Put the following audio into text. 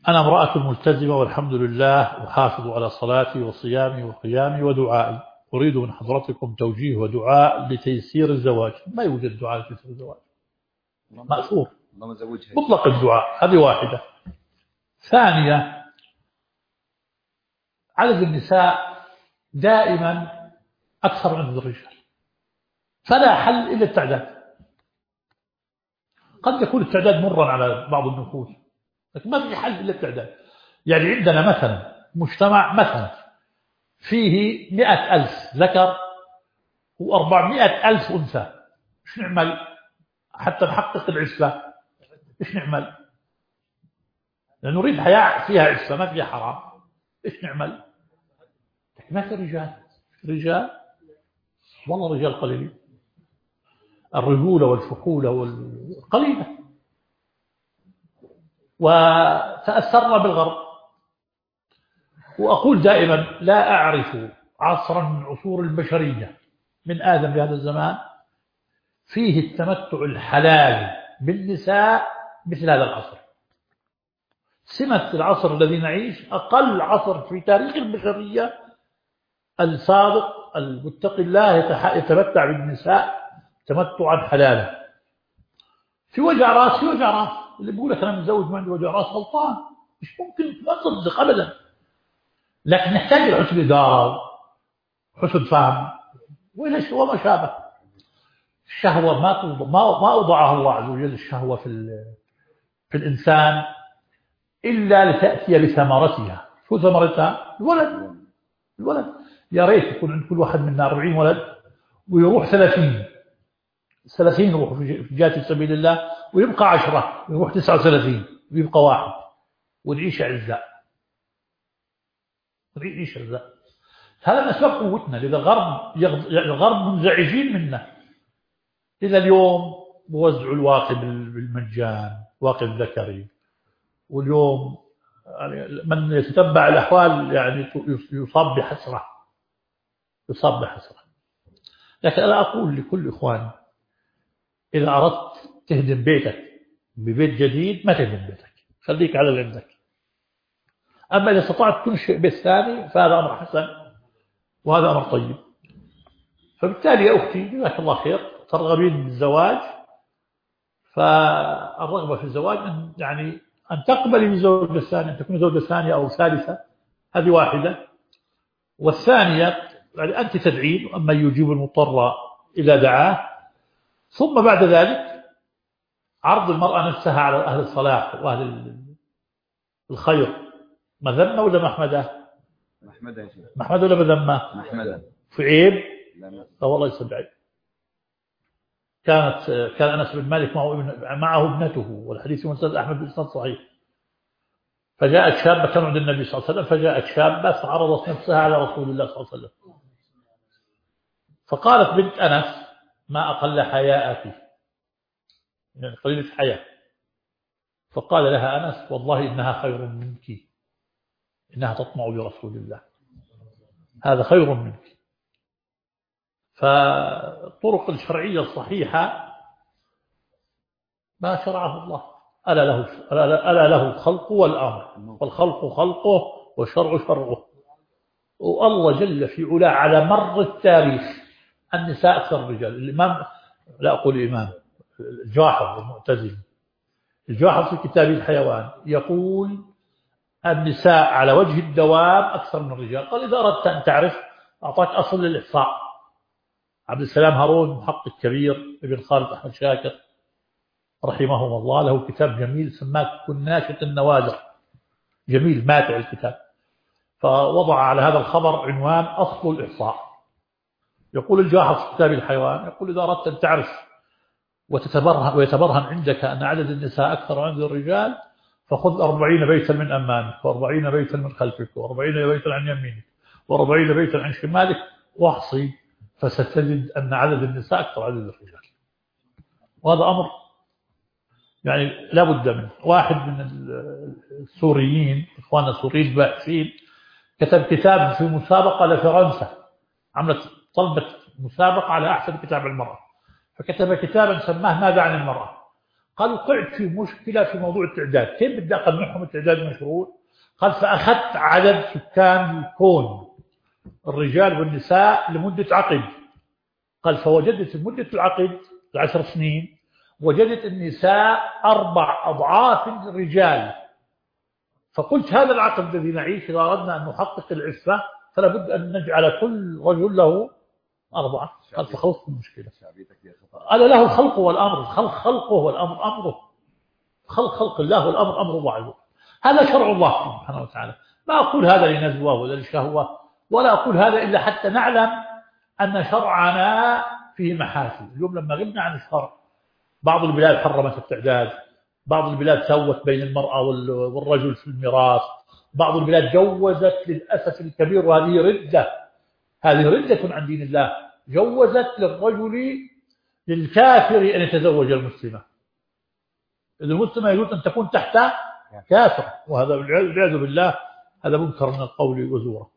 أنا امرأة ملتزمة والحمد لله أحافظ على صلاتي وصيامي وقيامي ودعائي. أريد من حضرتكم توجيه ودعاء لتيسير الزواج. ما يوجد دعاء لتيسير الزواج مأثور، مطلق الدعاء. هذه واحدة. ثانية، عدد النساء دائما أكثر من الرجال، فلا حل إلا التعداد. قد يكون التعداد مرا على بعض النفوس، لكن ما في حل إلا التعداد. يعني عندنا مثلا مجتمع مثلا فيه 100,000 ذكر و400,000 أنثى، إيش نعمل حتى نحقق العفة؟ إيش نعمل؟ لأن نريد حياة فيها عفة ما فيها حرام. إيش نعمل؟ ما في رجال والله رجال قليلين. الرجولة والفحولة قليلة. وتأثرنا بالغرب. وأقول دائما لا أعرف عصرا من عصور البشرية من آدم لهذا الزمان فيه التمتع الحلال بالنساء مثل هذا العصر. سمة العصر الذي نعيش أقل عصر في تاريخ البشرية الصادق المتقي الله يتمتع بالنساء تمتعا حلالا. في وجع راس اللي بيقول لك أنا متزوج ما عندي وجع راس غلطان، مش ممكن، ما تصدق أبدا. لكن نحتاج لحسن إدارة وحسن فهم وما شابه. الشهوة ما أوضعها الله عز وجل الشهوة في الإنسان إلا لتأتي بثمرتها. شو ثمرتها؟ الولد. يا ريت يكون عند كل واحد منا 40 ولد ويروح 30 يروح في جهة سبيل الله، ويبقى 10 ويروح 39 ويبقى 1، ونعيش عزاء. هذا من أسباب قوتنا. لذا الغرب منزعجين منا. إذا اليوم بوزعوا الواقي بالمجان، واقي الذكري، واليوم يعني من يتتبع الأحوال يعني يصاب بحسرة. لكن أنا أقول لكل إخواني إذا أردت تهدم بيتك ببيت جديد ما تهدم بيتك، خليك على اللي عندك. أما إذا استطعت تنشئ بيت ثاني فهذا أمر حسن وهذا أمر طيب. فبالتالي يا أختي جزاك الله خير ترغبين بالزواج، فالرغبة في الزواج أن تقبلي بالزوجة الثانية، أن تكون زوجة ثانية أو ثالثة. هذه واحدة. والثانية يعني أنت تدعين أما يجيب المضطر إذا دعاه. ثم بعد ذلك عرض المرأة نفسها على أهل الصلاح وأهل الخير. مذمة ولا محمدة؟ محمدة ولا مذمة؟ محمدة. في عيب؟ لا والله يصدق عيب. كان أنس بن مالك معه ابنته، والحديث مسند أحمد بن صحيح. فجاءت شابة كان عند النبي صلى الله عليه وسلم، فجاءت شابة فعرضت نفسها على رسول الله صلى الله عليه وسلم. فقالت بنت أنس ما أقل حياءك، يعني قليلة حياء. فقال لها أنس والله إنها خير منك، إنها تطمع برسول الله، هذا خير منك. فالطرق الشرعية الصحيحة ما شرعه الله. ألا له الخلق والأمر، والخلق خلقه والشرع شرعه. والله جل في علاه على مر التاريخ النساء أكثر الرجال. الإمام، لا أقول الإمام، الجاحظ المعتزلي، الجاحظ في كتابه الحيوان يقول النساء على وجه الدوام أكثر من الرجال. قال إذا أردت أن تعرف أعطاك أصل للإحصاء. عبد السلام هارون محقق كبير ابن خالد أحمد شاكر رحمهم الله له كتاب جميل سماه كناشة النوادر، جميل ماتع الكتاب. فوضع على هذا الخبر عنوان أصل الإحصاء. يقول الجاحظ في كتاب الحيوان يقول إذا أردت أن تعرف ويتبرهن عندك أن عدد النساء أكثر عند الرجال فخذ 40 بيتا من أمامك، و40 بيتا من خلفك، و40 بيتا عن يمينك، و40 بيتا عن شمالك، واحصي فستجد أن عدد النساء أكثر عدد الرجال. وهذا أمر يعني لا بد منه. واحد من السوريين، إخواننا السوريين الباحثين، كتب كتاب في مسابقة لفرنسا، عملت طلبت مسابقة على أحسن كتاب المرأة، فكتب كتابا سماه ماذا عن المرأة. قال وقعت في مشكلة في موضوع التعداد، كيف بدي أقنعهم التعداد مشروع؟ قال فأخذت عدد سكان الكون الرجال والنساء لمدة عقد. قال فوجدت في مدة العقد 10 سنين وجدت النساء 4 أضعاف الرجال. فقلت هذا العقد الذي نعيش إذا أردنا أن نحقق العفة فلا بد أن نجعل كل رجل له 4. قال فخلصت المشكلة. قال له الخلق والأمر، الخلق خلقه والأمر أمره، خلق الله والأمر أمر الله. هذا شرع الله سبحانه وتعالى. ما أقول هذا لنزوة ولا لشهوة، ولا أقول هذا إلا حتى نعلم أن شرعنا فيه محاسن. اليوم لما غبنا عن الشرع بعض البلاد حرمت التعداد، بعض البلاد سوت بين المرأة والرجل في الميراث، بعض البلاد جوزت للأسف الكبير، وهذه ردة، هذه ردة عن دين الله، جوزت للرجل للكافر أن يتزوج المسلمة. المسلمة يجوز أن تكون تحت كافر، وهذا والعياذ بالله هذا منكر من القول وزورا.